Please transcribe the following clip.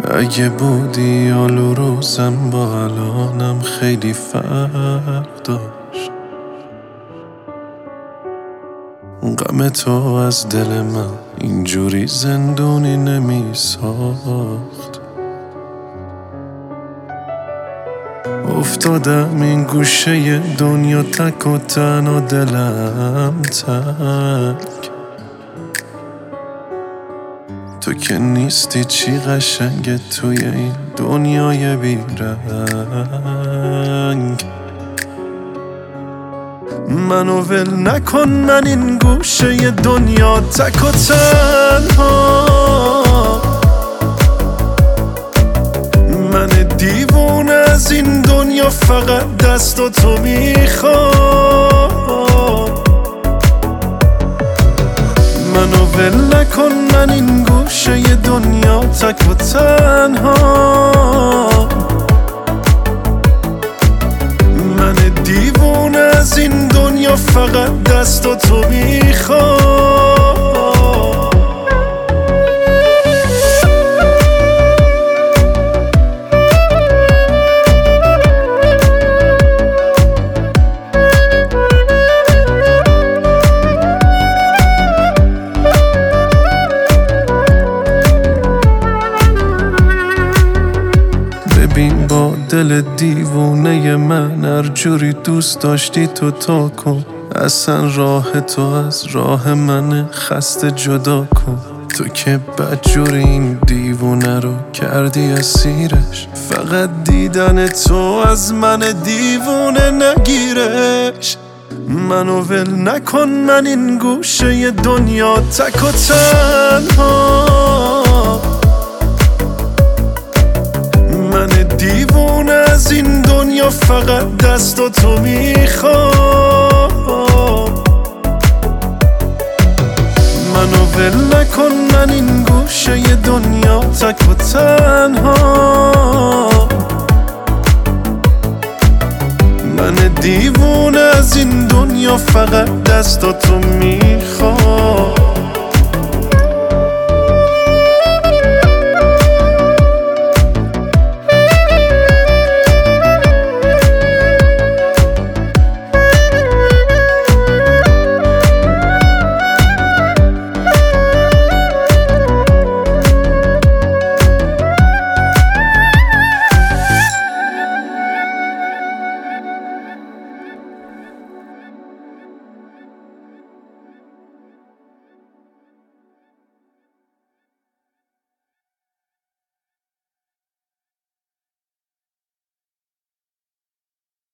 اگه بودی آلو روزم با الانم خیلی فرق داشت. غم تو از دل من اینجوری زندونی نمی ساخت. افتادم این گوشه دنیا تک و تنها دلم تک. تو که نیستی چی قشنگه توی این دنیای بیرنگ. منو ول نکن، من این گوشه دنیا تک و تنها. من دیوونه از این دنیا فقط دست و تو میخوام. منو ول نکن، من این گوشه دنیا تک و تنها. من دیوونه از این دنیا فقط دست و تو میخوام. ببین با دل دیوونه من هر جوری دوست داشتی تو تا کن. اصلا راه تو از راه من خسته جدا کن. تو که بدجوری این دیوونه رو کردی اسیرش. فقط دیدن تو از من دیوونه نگیرش. منو ول نکن، من این گوشه دنیا تک و تنها. من دیوونه از این دنیا فقط دست و تو میخوام. منو ول نکن، من این گوشه دنیا تک و تنها. من دیوونه از این دنیا فقط دست و تو میخوام.